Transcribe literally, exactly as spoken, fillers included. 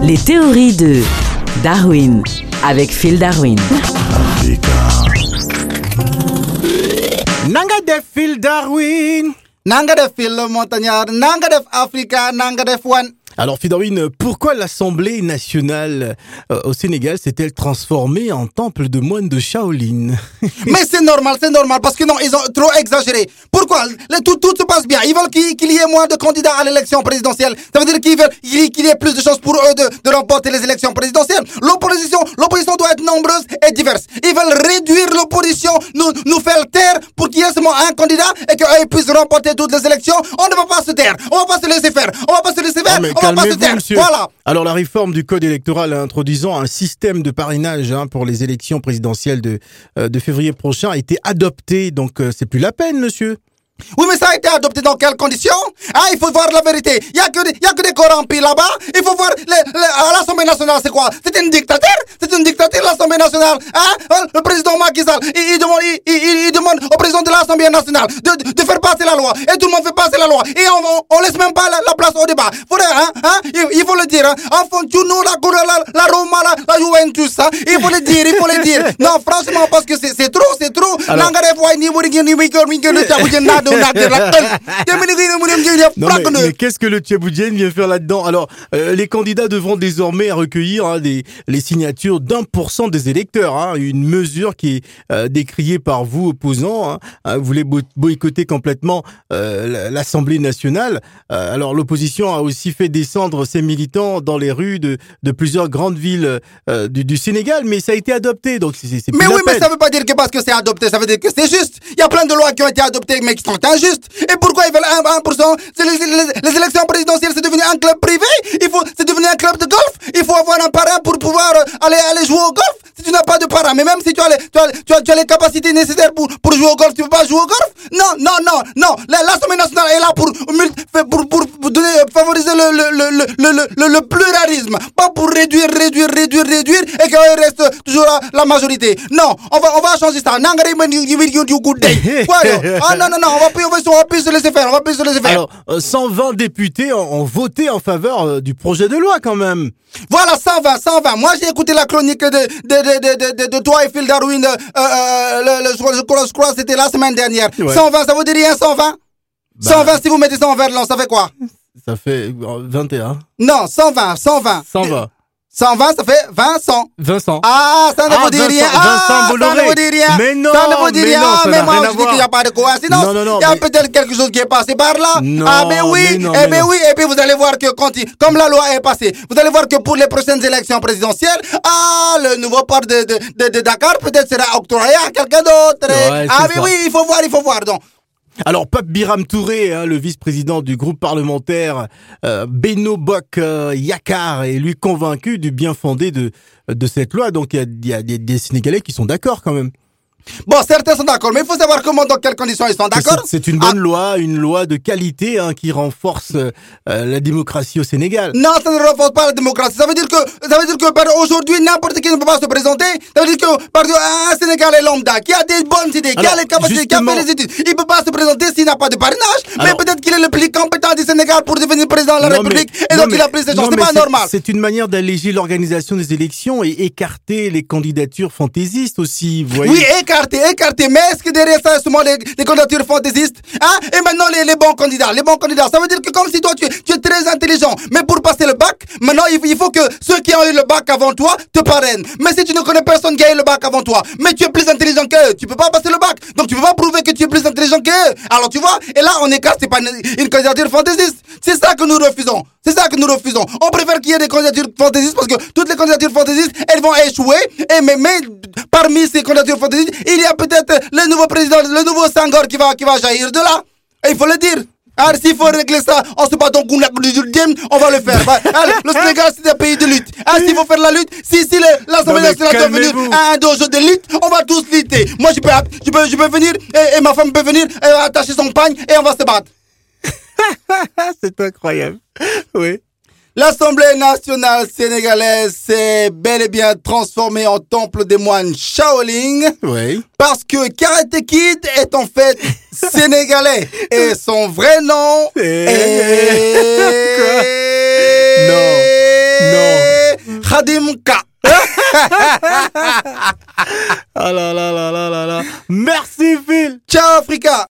Les théories de Darwin avec Phil Darwin. Nanga def Phil Darwin. Nanga def Phil le montagnard. Nanga def Africa. Nanga def one. Alors, Phil Darwin, pourquoi l'Assemblée nationale euh, au Sénégal s'est-elle transformée en temple de moines de Shaolin? Mais c'est normal, c'est normal, parce que non, ils ont trop exagéré. Pourquoi? Le, tout, tout se passe bien. Ils veulent qu'il, qu'il y ait moins de candidats à l'élection présidentielle. Ça veut dire qu'ils veulent qu'il y ait plus de chances pour eux de, de remporter les élections présidentielles. L'opposition, l'opposition doit être nombreuse et diverse. Ils veulent réduire l'opposition, nous, nous faire taire pour qu'il y ait seulement un candidat et qu'eux puissent remporter toutes les élections. On ne va pas se taire. On va pas se laisser faire. On va pas se laisser faire. Oh, calmez-vous, monsieur. Voilà. Alors, la réforme du code électoral introduisant un système de parrainage hein, pour les élections présidentielles de, euh, de février prochain a été adoptée. Donc, euh, c'est plus la peine, monsieur. Oui, mais ça a été adopté dans quelles conditions? Ah, il faut voir la vérité. Il y a que des, il y a que des corrompus là-bas. Il faut voir les, les, à l'Assemblée nationale, c'est quoi? C'est une dictature? C'est une dictature, l'Assemblée nationale. Hein? Le président Macky Sall, il, il, demande, il, il, il demande au président de l'Assemblée nationale de, de faire passer la loi. Et tout le monde fait passer la loi. Et on, on, on laisse même pas la, la place au débat. Faudrait, hein? hein? Il, il faut le dire, hein? Enfant, tu nous, la, la, la Roma, la, la Juventus, hein? Il faut le dire, il faut le dire. Non, franchement, parce que c'est, c'est trop, c'est trop. Alors... Non, mais, mais qu'est-ce que le Tchéboudjen vient faire là-dedans? Alors, euh, les candidats devront désormais recueillir hein, des, les signatures d'un pour cent des électeurs. Hein, une mesure qui est euh, décriée par vous, opposants. Hein, vous voulez boycotter complètement euh, l'Assemblée nationale. Euh, alors, l'opposition a aussi fait descendre ses militants dans les rues de, de plusieurs grandes villes euh, du, du Sénégal, mais ça a été adopté. Donc, c'est, c'est plus mais la oui, peine. Mais ça veut pas dire que parce que c'est adopté, ça veut dire que c'est juste. Il y a plein de lois qui ont été adoptées, mais qui sont injustes. Et pourquoi ils veulent un pour cent? C'est les, les, les élections présidentielles, c'est devenu un club privé. Il faut, c'est devenu un club de golf. Il faut avoir un parrain pour pouvoir aller, aller jouer au golf. Si tu n'as pas de parrain, mais même si tu as les, tu as, tu as, tu as les capacités nécessaires pour, pour jouer au golf, tu peux pas jouer au golf? Non, non, non, non. L'Assemblée nationale est là pour, pour, pour, pour donner, favoriser le, le, le, le, le, le, le pluralisme. Pas pour réduire, réduire, réduire, réduire et qu'il reste toujours la, la majorité. Non, on va, on va changer ça. Ah non, non, non, on va plus, on va, on va plus se laisser faire, on va plus se laisser faire. Alors, cent vingt députés ont, ont voté en faveur euh, du projet de loi quand même. Voilà, cent vingt, cent vingt. Moi, j'ai écouté la chronique de, de, de, de, de, de toi et Phil Darwin, euh, euh, le, le, je crois, je crois, c'était la semaine dernière. Ouais. cent vingt, ça vous dit rien, cent vingt? Bah, cent vingt, si vous mettez ça en verlan, ça fait quoi? Ça fait vingt et un. Non, cent vingt, cent vingt. cent vingt. cent vingt, ça fait vingt, cent. Vincent. Ah, ça ne ah, vous dit Vincent, rien. Ah, ça ne vous dit rien. Mais non, ça ne vous dit mais rien. non, ah, mais moi, rien je dis qu'il n'y a pas de coïncidence. Non, non, non. Il y a mais... peut-être quelque chose qui est passé par là. Non, ah, mais oui. Mais non, eh mais ben non. oui. Et puis vous allez voir que quand il, comme la loi est passée, vous allez voir que pour les prochaines élections présidentielles, ah, le nouveau port de, de, de, de Dakar peut-être sera octroyé à quelqu'un d'autre. Ouais, ah, mais ça. oui, il faut voir, il faut voir. Donc. Alors, Pape Biram Touré, hein, le vice-président du groupe parlementaire euh, Beno Bok euh, Yakar, est lui convaincu du bien fondé de, de cette loi. Donc, il y a, y a des, des Sénégalais qui sont d'accord quand même. Bon, certains sont d'accord, mais il faut savoir comment, dans quelles conditions ils sont d'accord. C'est, c'est une bonne ah. loi, une loi de qualité hein, qui renforce euh, la démocratie au Sénégal. Non, ça ne renforce pas la démocratie. Ça veut dire que, ça veut dire que par aujourd'hui, n'importe qui ne peut pas se présenter. Ça veut dire que par un Sénégalais lambda qui a des bonnes idées, Alors, qui a les capacités, qui a fait les études, il peut pas se présenter s'il n'a pas de parrainage. Alors, mais peut-être qu'il est le plus compétent du Sénégal pour devenir président de la non, République mais, et donc mais, il a pris ses chances. C'est pas c'est, normal. C'est une manière d'alléger l'organisation des élections et écarter les candidatures fantaisistes aussi, vous voyez. Oui, écarter, écarter. Mais est-ce que derrière ça, seulement les, les candidatures fantaisistes, hein? Et maintenant, les, les bons candidats, les bons candidats. Ça veut dire que comme si toi, tu, tu es très intelligent, mais pour passer le bac, maintenant, il, il faut que ceux qui ont eu le bac avant toi te parrainent. Mais si tu ne connais personne qui a eu le bac avant toi, mais tu es plus intelligent qu'eux, tu peux pas passer le bac. Donc, tu peux pas prouver que tu es plus intelligent qu'eux. Alors, tu vois, et là, on écarte, c'est pas une, une candidature fantaisiste. C'est ça que nous refusons. C'est ça que nous refusons. On préfère qu'il y ait des candidatures fantaisistes parce que toutes les candidatures fantaisistes, elles vont échouer. Et mais, mais parmi ces candidatures fantaisistes, il y a peut-être le nouveau président, le nouveau Senghor qui va, qui va jaillir de là. Et il faut le dire. Alors s'il faut régler ça en se battant contre on va le faire. Alors, le Sénégal, c'est un pays de lutte. Alors s'il faut faire la lutte, si, si l'Assemblée nationale doit venir à un dojo de lutte, on va tous lutter. Moi, je peux, je peux, je peux venir et, et ma femme peut venir et attacher son pagne et on va se battre. C'est incroyable. Oui. L'Assemblée nationale sénégalaise s'est bel et bien transformée en temple des moines Shaolin. Oui. Parce que Karate Kid est en fait sénégalais. Et son vrai nom est... est... Quoi? Non. Non. Khadim K. Ah là là là là là là. Merci Phil. Ciao Africa.